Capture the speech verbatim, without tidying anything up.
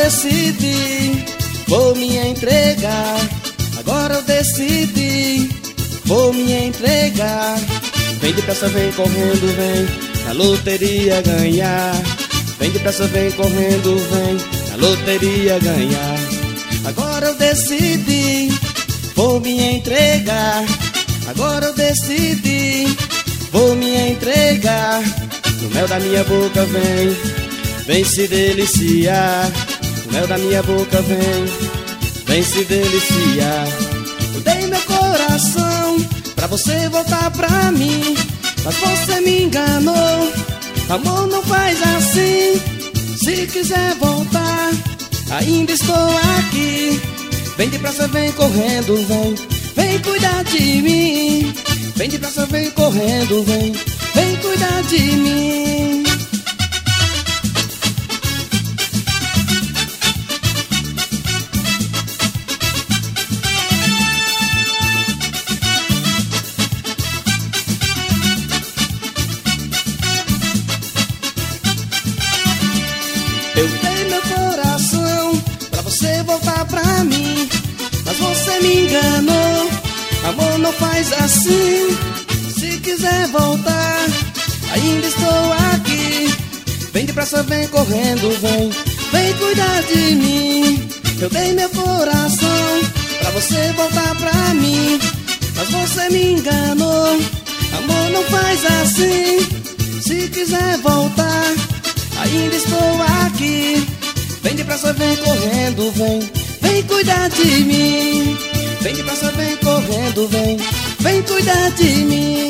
decidi, vou me entregar. Agora eu decidi, vou me entregar. Vem depressa, vem correndo, vem na loteria ganhar. Vem depressa, vem correndo, vem na loteria ganhar. Agora eu decidi, vou me entregar. Agora eu decidi, vou me entregar. No mel da minha boca vem, vem se deliciar. No mel da minha boca vem, vem se deliciar. Eu dei meu coração pra você voltar pra mim, mas você me enganou. Amor, não faz assim. Se quiser voltar, ainda estou aqui. Vem depressa, vem correndo, vem. Vem cuidar de mim. Vem depressa, vem correndo, vem. Vem cuidar de mim. Eu dei meu coração pra você voltar pra mim, mas você me enganou. Amor, não faz assim. Se quiser voltar, ainda estou aqui. Vem depressa, vem correndo, vem. Vem cuidar de mim. Eu dei meu coração pra você voltar pra mim, mas você me enganou. Amor, não faz assim. Se quiser voltar, ainda estou aqui. Vem depressa, vem correndo, vem. Vem cuidar de mim. Vem depressa, vem correndo, vem. Vem cuidar de mim.